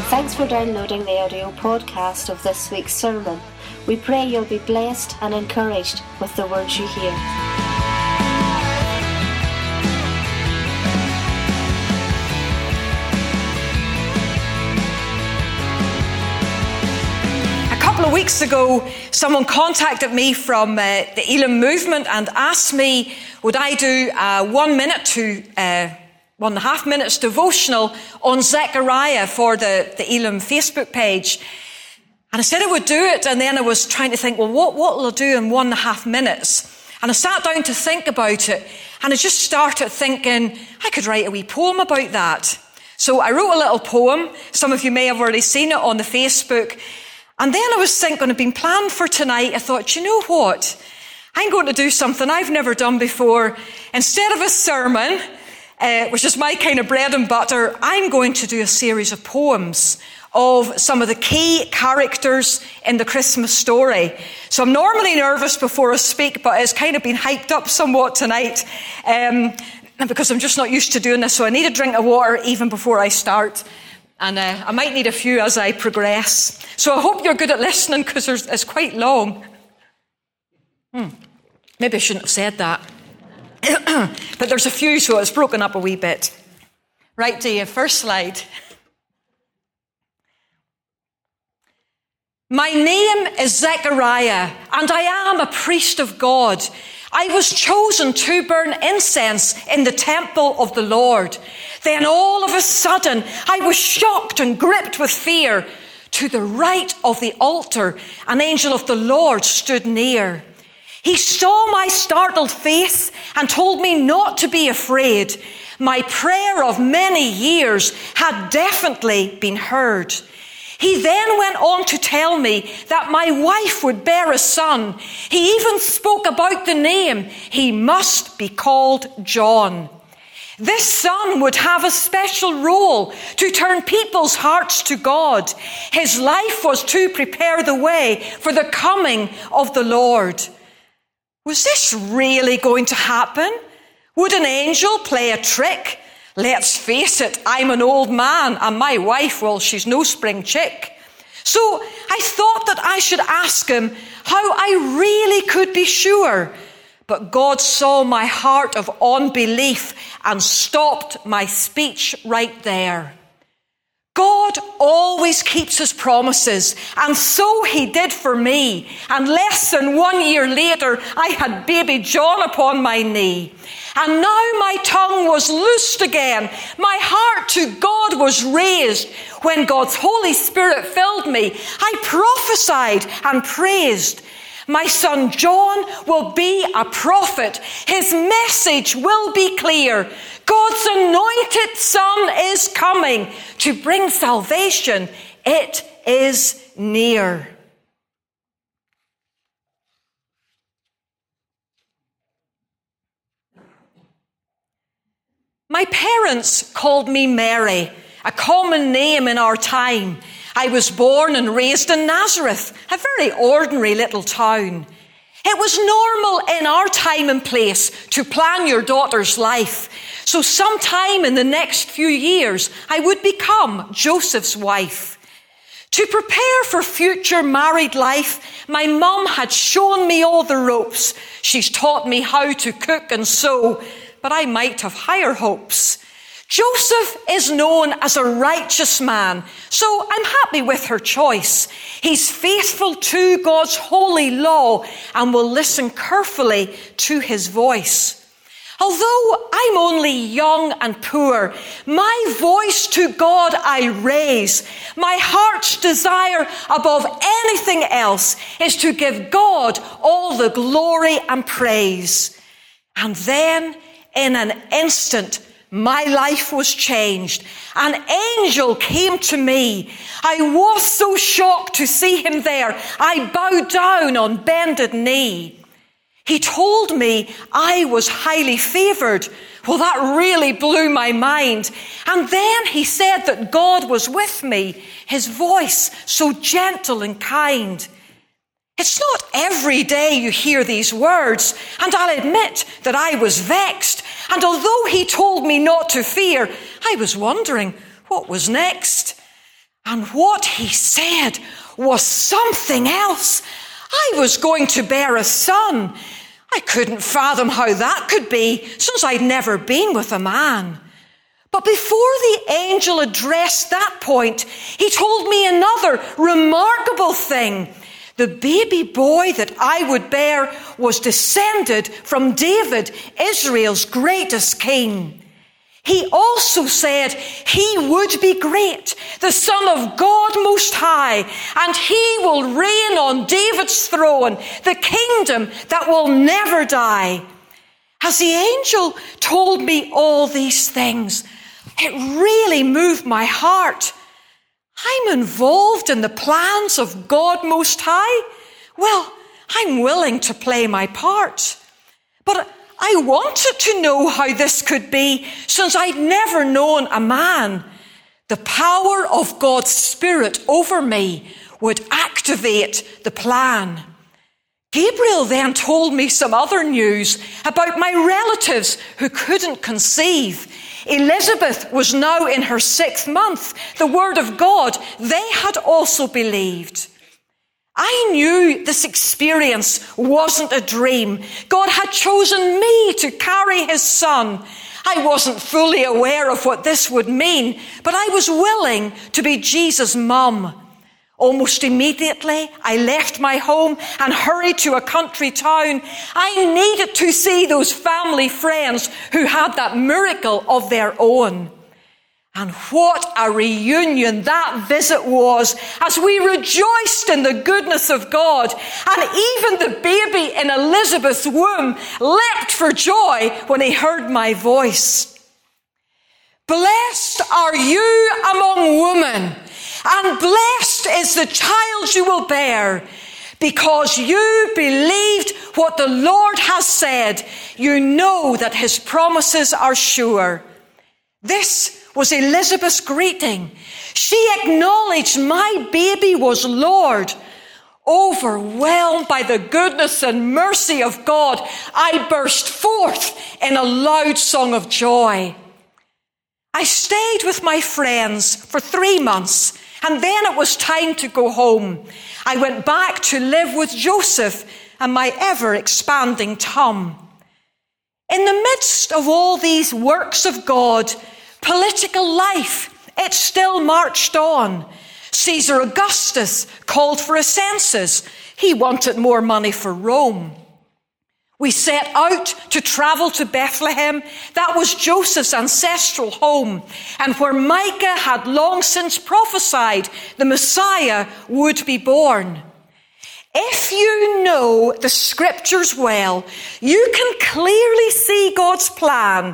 Thanks for downloading the audio podcast of this week's sermon. We pray you'll be blessed and encouraged with the words you hear. A couple of weeks ago, someone contacted me from the Elim movement and asked me, would I do 1 minute to 1.5 minutes devotional on Zechariah for the Elim Facebook page. And I said I would do it, and then I was trying to think, well, what will I do in 1.5 minutes? And I sat down to think about it, and I just started thinking, I could write a wee poem about that. So I wrote a little poem. Some of you may have already seen it on the Facebook. And then I was thinking, I've been planned for tonight. I thought, you know what? I'm going to do something I've never done before. Instead of a sermon, which is my kind of bread and butter, I'm going to do a series of poems of some of the key characters in the Christmas story. So I'm normally nervous before I speak, but it's kind of been hyped up somewhat tonight because I'm just not used to doing this. So I need a drink of water even before I start. And I might need a few as I progress. So I hope you're good at listening because it's quite long. Maybe I shouldn't have said that. But there's a few, so it's broken up a wee bit. Right to you, first slide. My name is Zechariah, and I am a priest of God. I was chosen to burn incense in the temple of the Lord. Then all of a sudden, I was shocked and gripped with fear. To the right of the altar, an angel of the Lord stood near. He saw my startled face and told me not to be afraid. My prayer of many years had definitely been heard. He then went on to tell me that my wife would bear a son. He even spoke about the name. He must be called John. This son would have a special role to turn people's hearts to God. His life was to prepare the way for the coming of the Lord. Was this really going to happen? Would an angel play a trick? Let's face it, I'm an old man, and my wife, well, she's no spring chick. So I thought that I should ask him how I really could be sure. But God saw my heart of unbelief and stopped my speech right there. God always keeps his promises, and so he did for me. And less than 1 year later, I had baby John upon my knee. And now my tongue was loosed again. My heart to God was raised. When God's Holy Spirit filled me, I prophesied and praised. My son John will be a prophet. His message will be clear. God's anointed son is coming to bring salvation. It is near. My parents called me Mary, a common name in our time. I was born and raised in Nazareth, a very ordinary little town. It was normal in our time and place to plan your daughter's life. So sometime in the next few years, I would become Joseph's wife. To prepare for future married life, my mum had shown me all the ropes. She's taught me how to cook and sew, but I might have higher hopes. Joseph is known as a righteous man, so I'm happy with her choice. He's faithful to God's holy law and will listen carefully to his voice. Although I'm only young and poor, my voice to God I raise. My heart's desire above anything else is to give God all the glory and praise. And then, in an instant, my life was changed. An angel came to me. I was so shocked to see him there. I bowed down on bended knee. He told me I was highly favored. Well, that really blew my mind. And then he said that God was with me, his voice so gentle and kind. It's not every day you hear these words, and I'll admit that I was vexed. And although he told me not to fear, I was wondering what was next. And what he said was something else. I was going to bear a son. I couldn't fathom how that could be, since I'd never been with a man. But before the angel addressed that point, he told me another remarkable thing. The baby boy that I would bear was descended from David, Israel's greatest king. He also said he would be great, the Son of God Most High, and he will reign on David's throne, the kingdom that will never die. As the angel told me all these things, it really moved my heart. I'm involved in the plans of God Most High. Well, I'm willing to play my part. But I wanted to know how this could be, since I'd never known a man. The power of God's Spirit over me would activate the plan. Gabriel then told me some other news about my relatives who couldn't conceive. Elizabeth was now in her 6th month. The word of God, they had also believed. I knew this experience wasn't a dream. God had chosen me to carry his son. I wasn't fully aware of what this would mean, but I was willing to be Jesus' mum. Almost immediately, I left my home and hurried to a country town. I needed to see those family friends who had that miracle of their own. And what a reunion that visit was, as we rejoiced in the goodness of God. And even the baby in Elizabeth's womb leapt for joy when he heard my voice. Blessed are you among women, and blessed is the child you will bear, because you believed what the Lord has said. You know that his promises are sure. This was Elizabeth's greeting. She acknowledged my baby was Lord. Overwhelmed by the goodness and mercy of God, I burst forth in a loud song of joy. I stayed with my friends for 3 months, and then it was time to go home. I went back to live with Joseph and my ever-expanding Tom. In the midst of all these works of God, political life, it still marched on. Caesar Augustus called for a census. He wanted more money for Rome. We set out to travel to Bethlehem. That was Joseph's ancestral home, and where Micah had long since prophesied the Messiah would be born. If you know the scriptures well, you can clearly see God's plan.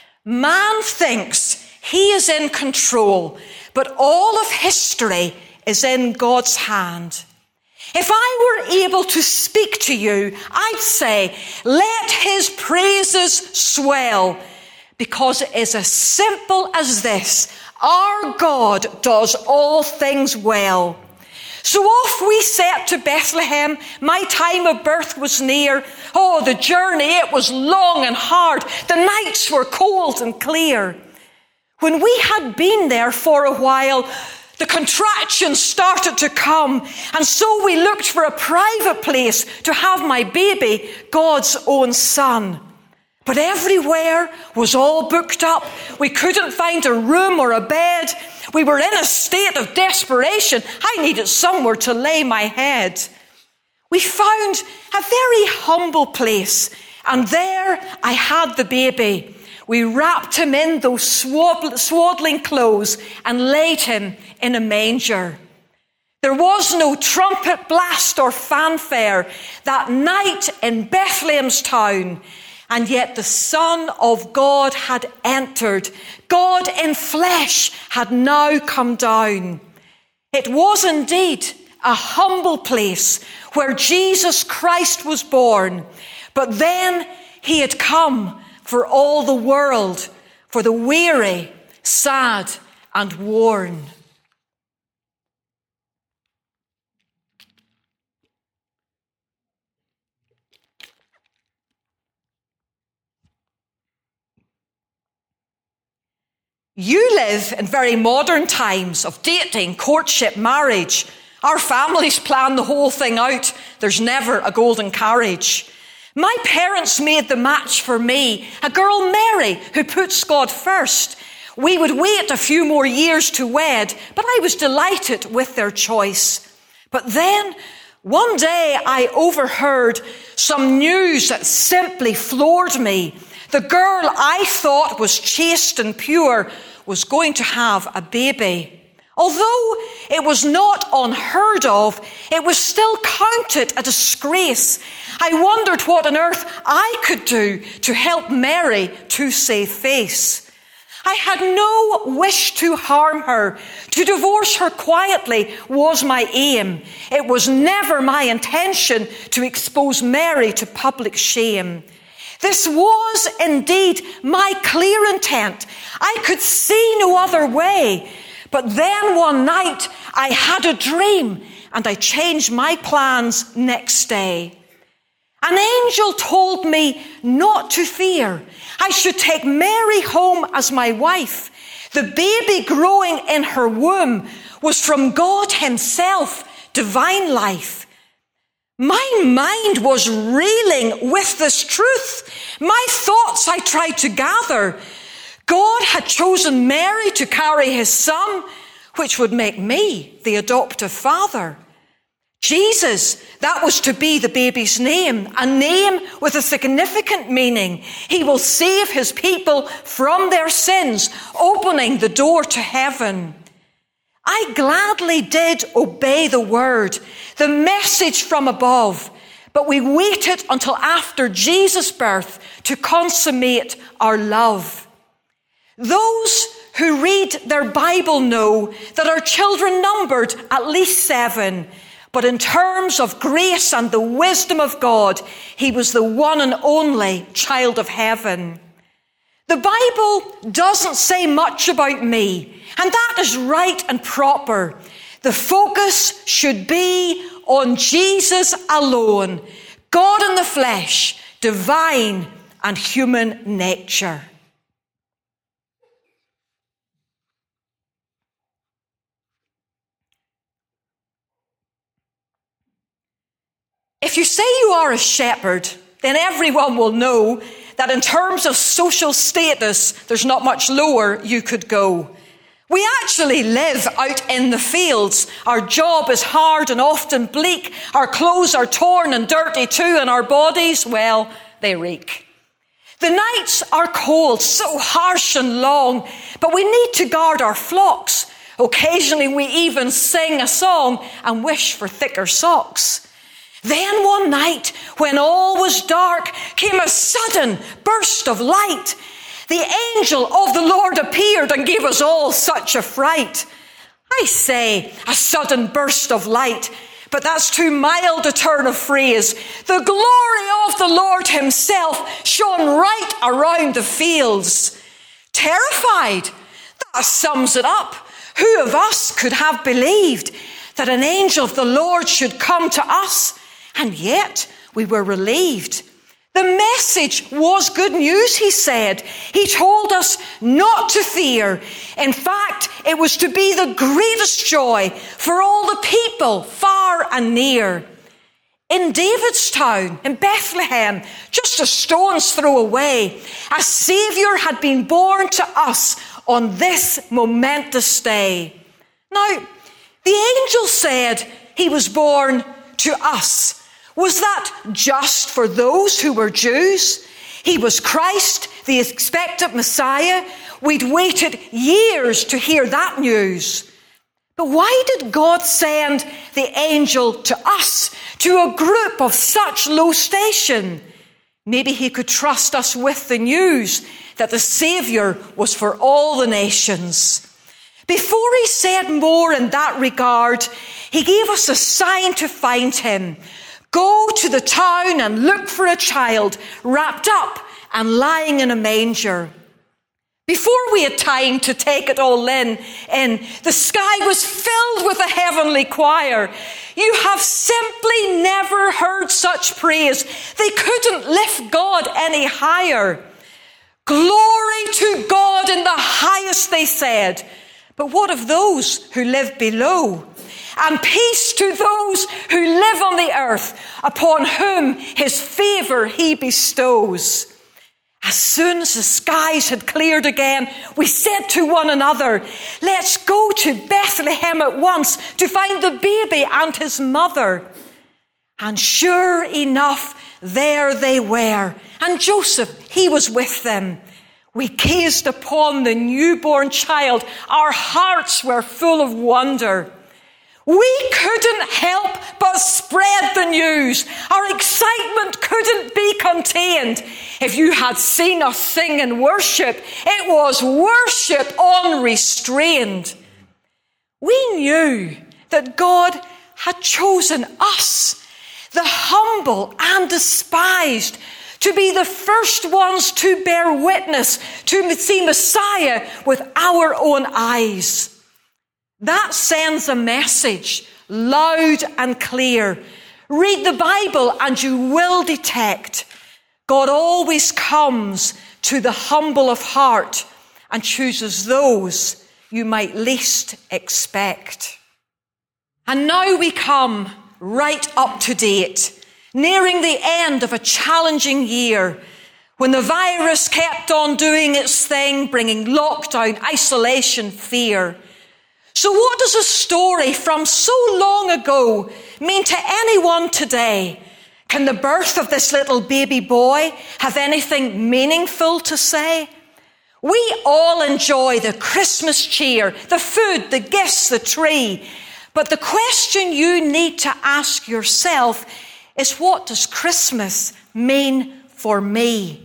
Man thinks he is in control, but all of history is in God's hand. If I were able to speak to you, I'd say, let his praises swell, because it is as simple as this. Our God does all things well. So off we set to Bethlehem. My time of birth was near. Oh, the journey, it was long and hard. The nights were cold and clear. When we had been there for a while, the contractions started to come, and so we looked for a private place to have my baby, God's own son. But everywhere was all booked up. We couldn't find a room or a bed. We were in a state of desperation. I needed somewhere to lay my head. We found a very humble place, and there I had the baby. We wrapped him in those swaddling clothes and laid him in a manger. There was no trumpet blast or fanfare that night in Bethlehem's town, and yet the Son of God had entered. God in flesh had now come down. It was indeed a humble place where Jesus Christ was born, but then he had come for all the world, for the weary, sad, and worn. You live in very modern times of dating, courtship, marriage. Our families plan the whole thing out. There's never a golden carriage. My parents made the match for me, a girl, Mary, who puts God first. We would wait a few more years to wed, but I was delighted with their choice. But then, one day I overheard some news that simply floored me. The girl I thought was chaste and pure was going to have a baby. Although it was not unheard of, it was still counted a disgrace. I wondered what on earth I could do to help Mary to save face. I had no wish to harm her. To divorce her quietly was my aim. It was never my intention to expose Mary to public shame. This was indeed my clear intent. I could see no other way. But then one night I had a dream and I changed my plans next day. An angel told me not to fear. I should take Mary home as my wife. The baby growing in her womb was from God himself, divine life. My mind was reeling with this truth. My thoughts I tried to gather. God had chosen Mary to carry his son, which would make me the adoptive father. Jesus, that was to be the baby's name, a name with a significant meaning. He will save his people from their sins, opening the door to heaven. I gladly did obey the word, the message from above, but we waited until after Jesus' birth to consummate our love. Those who read their Bible know that our children numbered at least 7. But in terms of grace and the wisdom of God, he was the one and only child of heaven. The Bible doesn't say much about me, and that is right and proper. The focus should be on Jesus alone, God in the flesh, divine and human nature. If you say you are a shepherd, then everyone will know that in terms of social status, there's not much lower you could go. We actually live out in the fields. Our job is hard and often bleak. Our clothes are torn and dirty too, and our bodies, well, they reek. The nights are cold, so harsh and long, but we need to guard our flocks. Occasionally we even sing a song and wish for thicker socks. Then one night, when all was dark, came a sudden burst of light. The angel of the Lord appeared and gave us all such a fright. I say, a sudden burst of light, but that's too mild a turn of phrase. The glory of the Lord himself shone right around the fields. Terrified, that sums it up. Who of us could have believed that an angel of the Lord should come to us? And yet we were relieved. The message was good news, he said. He told us not to fear. In fact, it was to be the greatest joy for all the people, far and near. In Davidstown, in Bethlehem, just a stone's throw away, a Saviour had been born to us on this momentous day. Now, the angel said he was born to us. Was that just for those who were Jews? He was Christ, the expected Messiah. We'd waited years to hear that news. But why did God send the angel to us, to a group of such low station? Maybe he could trust us with the news that the Saviour was for all the nations. Before he said more in that regard, he gave us a sign to find him. Go to the town and look for a child wrapped up and lying in a manger. Before we had time to take it all in, the sky was filled with a heavenly choir. You have simply never heard such praise. They couldn't lift God any higher. Glory to God in the highest, they said. But what of those who live below? And peace to those who live on the earth, upon whom his favour he bestows. As soon as the skies had cleared again, we said to one another, let's go to Bethlehem at once to find the baby and his mother. And sure enough, there they were, and Joseph, he was with them. We gazed upon the newborn child. Our hearts were full of wonder. We couldn't help but spread the news. Our excitement couldn't be contained. If you had seen us sing in worship, it was worship unrestrained. We knew that God had chosen us, the humble and despised, to be the first ones to bear witness, to see Messiah with our own eyes. That sends a message loud and clear. Read the Bible and you will detect God always comes to the humble of heart and chooses those you might least expect. And now we come right up to date, nearing the end of a challenging year when the virus kept on doing its thing, bringing lockdown, isolation, fear. So what does a story from so long ago mean to anyone today? Can the birth of this little baby boy have anything meaningful to say? We all enjoy the Christmas cheer, the food, the gifts, the tree. But the question you need to ask yourself is, what does Christmas mean for me?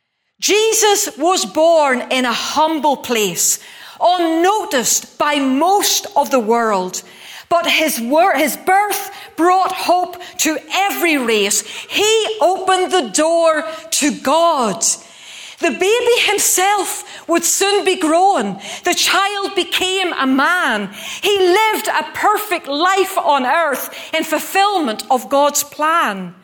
Jesus was born in a humble place, unnoticed by most of the world. But his birth brought hope to every race. He opened the door to God. The baby himself would soon be grown. The child became a man. He lived a perfect life on earth in fulfillment of God's plan.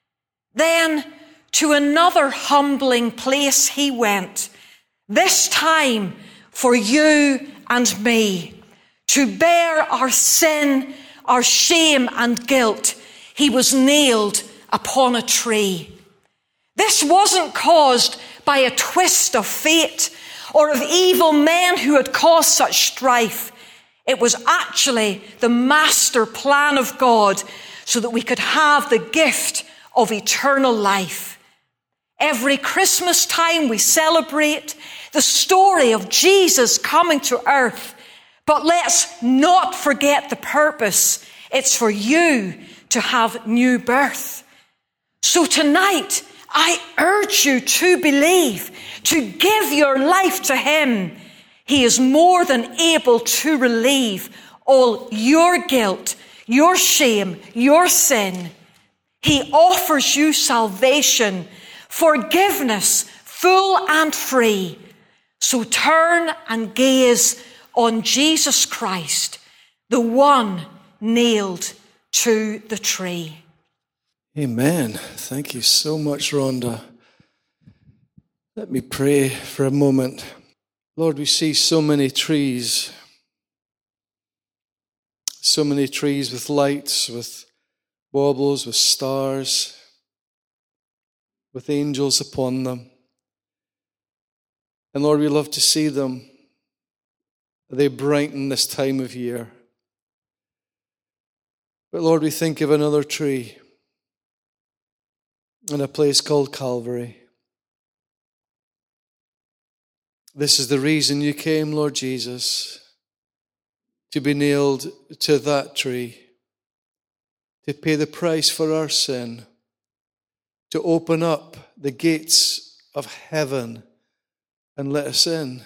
Then to another humbling place he went, this time for you and me, to bear our sin, our shame and guilt. He was nailed upon a tree. This wasn't caused by a twist of fate or of evil men who had caused such strife. It was actually the master plan of God so that we could have the gift of eternal life. Every Christmas time we celebrate the story of Jesus coming to earth. But let's not forget the purpose. It's for you to have new birth. So tonight, I urge you to believe, to give your life to him. He is more than able to relieve all your guilt, your shame, your sin. He offers you salvation, forgiveness, full and free. So turn and gaze on Jesus Christ, the one nailed to the tree. Amen. Thank you so much, Rhonda. Let me pray for a moment. Lord, we see so many trees with lights, with baubles, with stars, with angels upon them. And Lord, we love to see them. They brighten this time of year. But Lord, we think of another tree in a place called Calvary. This is the reason you came, Lord Jesus, to be nailed to that tree, to pay the price for our sin, to open up the gates of heaven and let us in.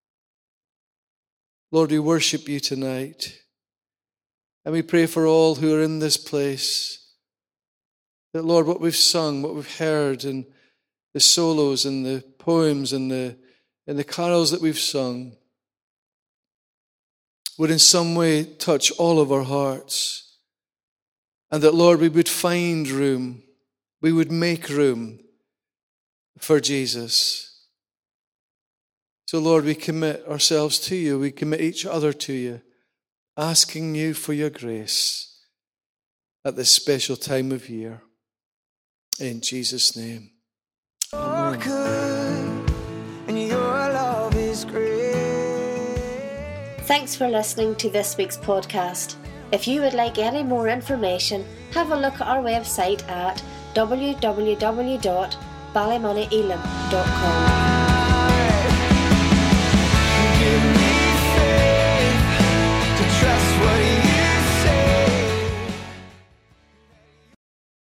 Lord, we worship you tonight. And we pray for all who are in this place, that, Lord, what we've sung, what we've heard, and the solos and the poems and the carols that we've sung would in some way touch all of our hearts. And that, Lord, we would find room, we would make room for Jesus. So, Lord, we commit ourselves to you. We commit each other to you, asking you for your grace at this special time of year. In Jesus' name. Amen. Thanks for listening to this week's podcast. If you would like any more information, have a look at our website at www.ballymonnyelam.com.